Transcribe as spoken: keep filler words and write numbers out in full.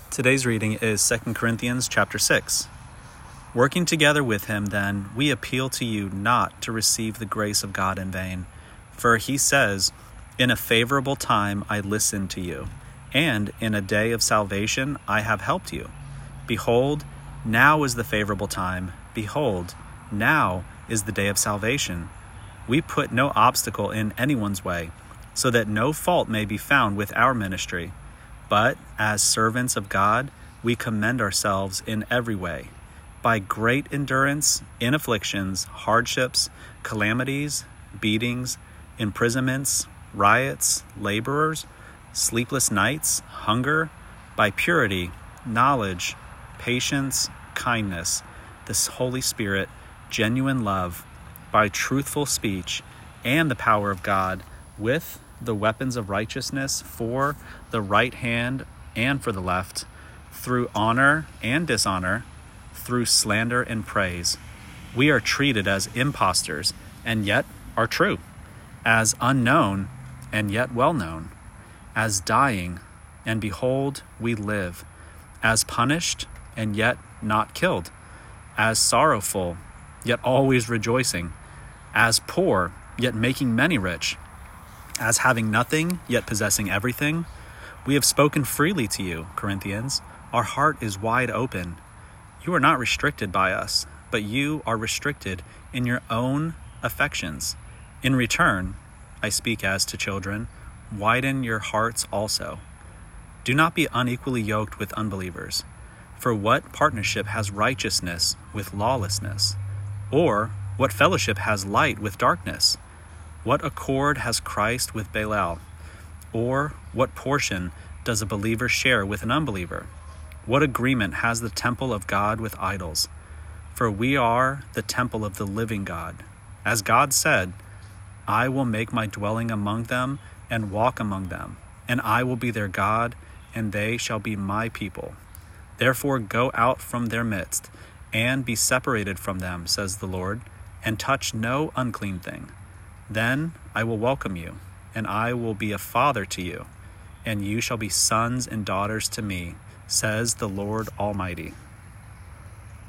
Today's reading is Second Corinthians chapter six. Working together with him, then, we appeal to you not to receive the grace of God in vain. For he says, "In a favorable time I listened to you, and in a day of salvation I have helped you. Behold, now is the favorable time. Behold, now is the day of salvation." We put no obstacle in anyone's way, so that no fault may be found with our ministry. But as servants of God, we commend ourselves in every way, by great endurance in afflictions, hardships, calamities, beatings, imprisonments, riots, laborers, sleepless nights, hunger, by purity, knowledge, patience, kindness, the Holy Spirit, genuine love, by truthful speech, and the power of God, with the weapons of righteousness for the right hand and for the left, through honor and dishonor, through slander and praise. We are treated as impostors, and yet are true, as unknown, and yet well known, as dying, and behold, we live, as punished, and yet not killed, as sorrowful, yet always rejoicing, as poor, yet making many rich, as having nothing, yet possessing everything. We have spoken freely to you, Corinthians. Our heart is wide open. You are not restricted by us, but you are restricted in your own affections. In return, I speak as to children, widen your hearts also. Do not be unequally yoked with unbelievers. For what partnership has righteousness with lawlessness? Or what fellowship has light with darkness? What accord has Christ with Belial? Or what portion does a believer share with an unbeliever? What agreement has the temple of God with idols? For we are the temple of the living God. As God said, "I will make my dwelling among them and walk among them, and I will be their God, and they shall be my people. Therefore go out from their midst, and be separated from them, says the Lord, and touch no unclean thing. Then I will welcome you, and I will be a father to you, and you shall be sons and daughters to me, says the Lord Almighty."